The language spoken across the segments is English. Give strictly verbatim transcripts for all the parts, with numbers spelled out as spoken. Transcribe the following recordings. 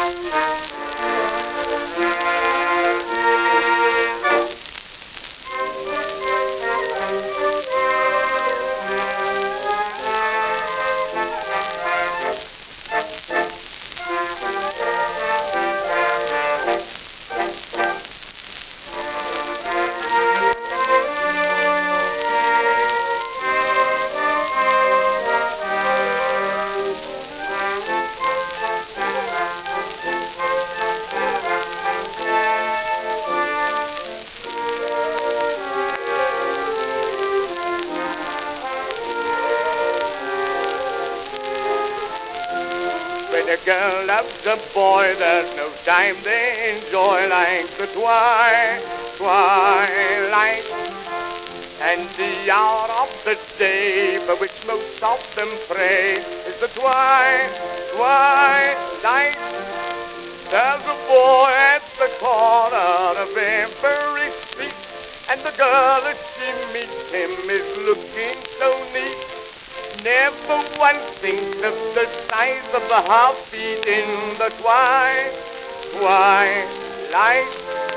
When a girl loves a boy, there's no time they enjoy like the twilight, twilight. And the hour of the day for which most of them pray is the twilight, twilight. There's a boy at the corner of every street, and the girl as she meets him is looking so neat. Never one thinks of the size of the heartbeat in the twilight, twilight.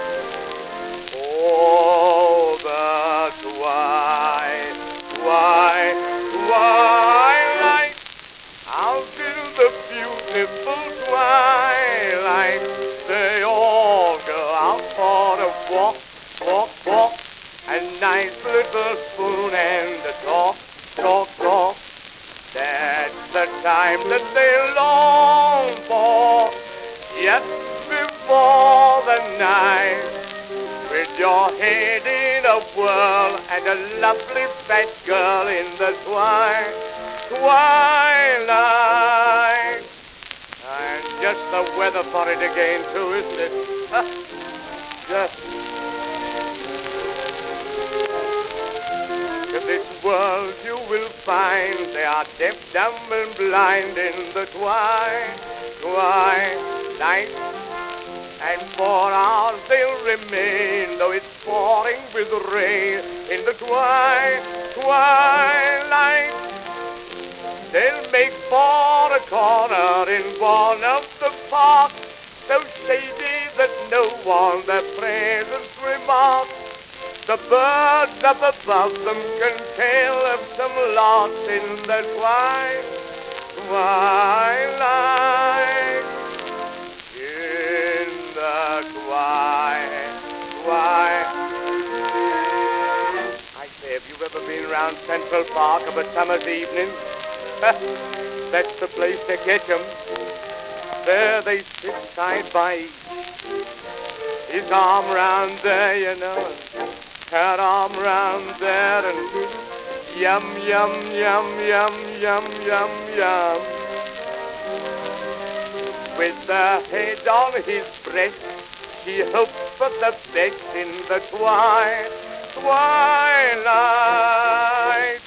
Oh, the twilight, twilight, twilight. Out in the beautiful twilight, they all go out for a walk, walk, walk. A nice little spoon and a talk, talk, talk. That's the time that they long for, just before the night. With your head in a whirl and a lovely fat girl in the twilight, twilight. And just the weather for it again too, isn't it? Just in this world you will find they are deaf, dumb and blind in the twilight, twilight. And for hours they'll remain, though it's pouring with rain in the twilight, twilight. They'll make for a corner in one of the parks, so shady that no one their presence remarks. The birds up above them can tell of some loss in the twilight, twilight. In the twilight, twilight. I say, have you ever been round Central Park of a summer's evening? That's the place to catch 'em. There they sit side by each. His arm round there, you know, and her arm round there, and yum, yum, yum, yum, yum, yum, yum. With her head on his breast, she hopes for the best in the twilight, twilight.